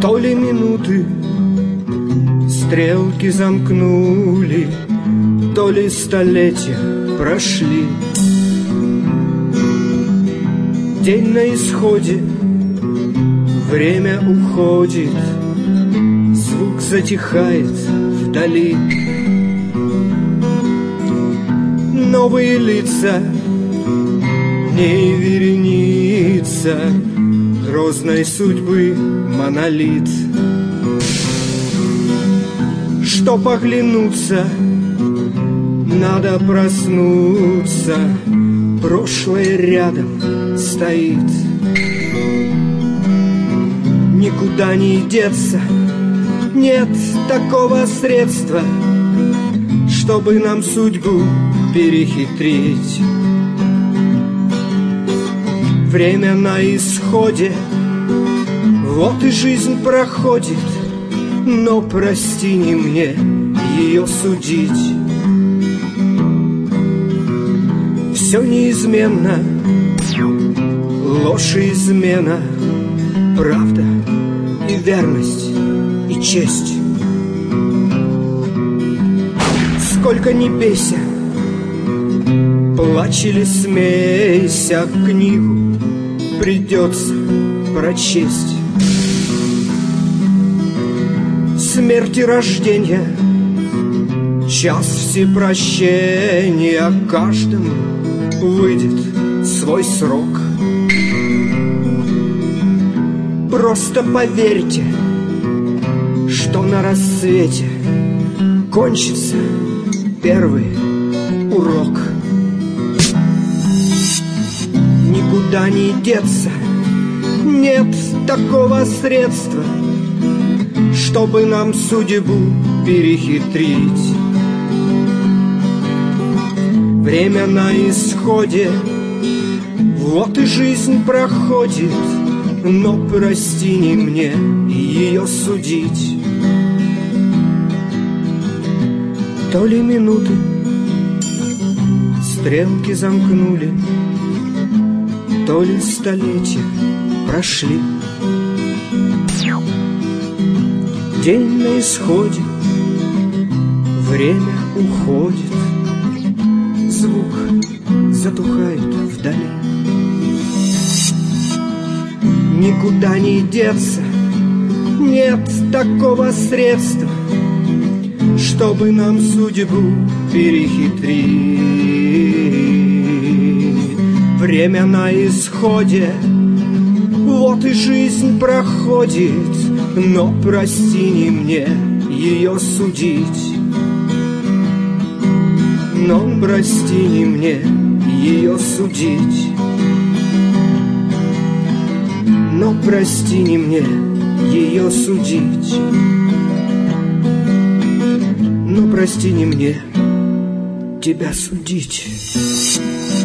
То ли минуты стрелки замкнули, то ли столетия прошли. День на исходе, время уходит, звук затихает вдали. Новые лица, не вереница грозной судьбы монолит. Чтоб оглянуться, надо проснуться, прошлое рядом стоит. Никуда не деться, нет такого средства, чтобы нам судьбу перехитрить. Время на исходе, вот и жизнь проходит, но прости не мне ее судить. Все неизменно, ложь и измена, правда и верность и честь. Сколько ни бейся, плачь или смейся, книгу придется прочесть. Смерть и рождение, час всепрощения, каждому выйдет свой срок. Просто поверьте, что на рассвете кончится первый урок. Никуда не деться, нет такого средства, чтобы нам судьбу перехитрить. Время на исходе, вот и жизнь проходит, но прости не мне ее судить. То ли минуты стрелки замкнули, то ли столетия прошли. День на исходе, время уходит, звук затухает вдали. Никуда не деться, нет такого средства, чтобы нам судьбу перехитрить. Время на исходе, вот и жизнь проходит, но прости не мне ее судить. Но прости не мне ее судить. Но прости не мне ее судить. Но прости не мне тебя судить.